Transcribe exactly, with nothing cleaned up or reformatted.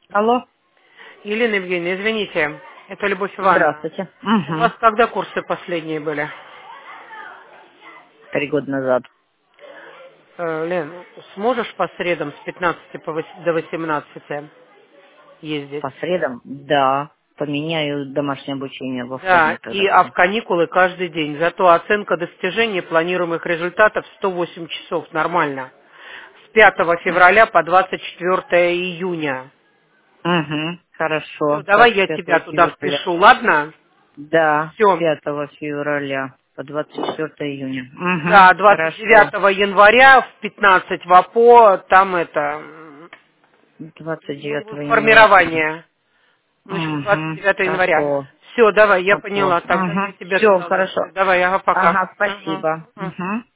Алло, Елена Евгеньевна, извините, это Любовь Ивановна. здравствуйте. У вас Угу. когда курсы последние были? Три года назад. Э, Лен, сможешь по средам с пятнадцати по вось- до восемнадцати ездить? По средам? Да. Поменяю домашнее обучение во Да, вторник тогда и а в буду. каникулы каждый день. Зато оценка достижений планируемых результатов сто восемь часов, нормально. С пятого февраля по двадцать четвёртое июня. Угу. Все, Хорошо. давай Так, с я тебя пятого туда февраля. впишу, ладно? Да, с Все. пятого февраля по двадцать четвёртое июня. Угу. Да, двадцать Хорошо. девятого января в пятнадцать в АПО, там это, м, Двадцать ну, девятого января пятнадцать. формирование. Значит, двадцать Угу. девятого января. Хорошо. Все, давай, я Хорошо. поняла, тогда я Угу. тебя Все, туда хорошо. вышлю. Давай, ага, пока. Ага, Ага. спасибо. Ага. Угу.